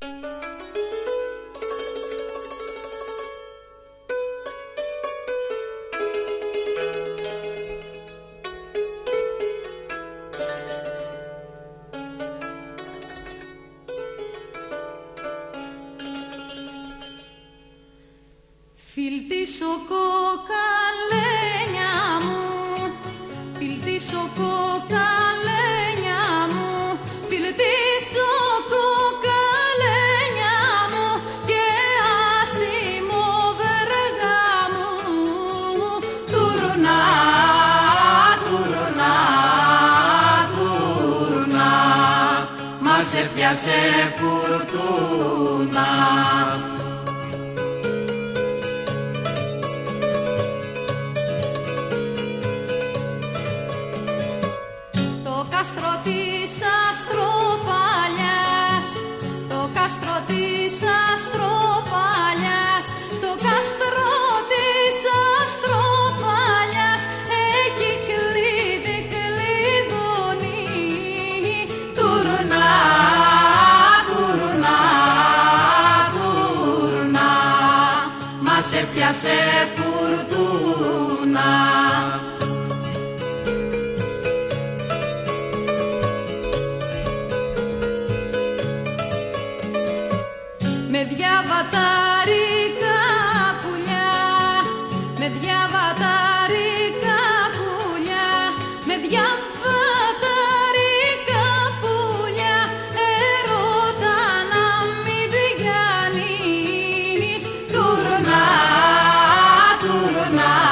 Φιλτήσω κοκαλένια μου, φιλτήσω κοκαλένια μου, φιλτήσω κοκαλένια μου και άσημο βεργά μου. Τουρνά, τουρνά, τουρνά, μας έπιασε φουρτούνα. Το κάστρο της Αστροπαλιάς, το κάστρο της Αστροπαλιάς, το κάστρο της Αστροπαλιάς, εκεί κλείδι κλειδώνει. Τουρνά, τουρνά, τουρνά, μας έπιασε φουρτούνα. Με διαβατάρικα πουλιά, με διαβατάρικα πουλιά, με διαβατάρικα πουλιά, ερώτα να μην πηγαίνεις. Τουρνά, τουρνά,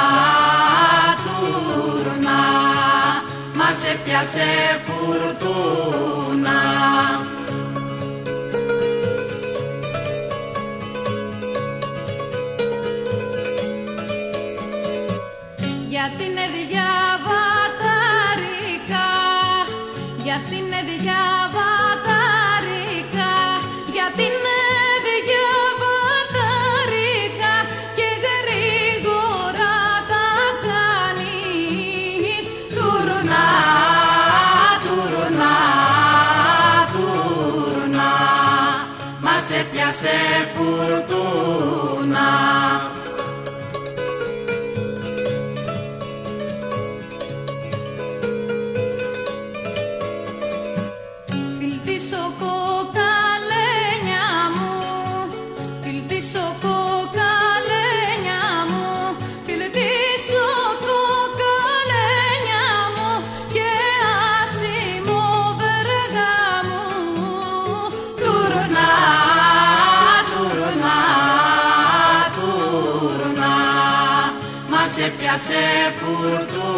τουρνά, μας έπιασε φουρτούνα. Γιατί είναι διαβατάρικα, γιατί είναι διαβατάρικα, γιατί είναι διαβατάρικα και γρήγορα τα κάνεις. Τουρνά, τουρνά, τουρνά, μας έπιασε φουρτούνα. Φιλτήσω κοκαλένια μου, φιλτήσω κοκαλένια μου, φιλτήσω κοκαλένια μου και άσημο βεργά μου. Τουρνά, τουρνά, τουρνά, μας έπιασε φουρτούνα.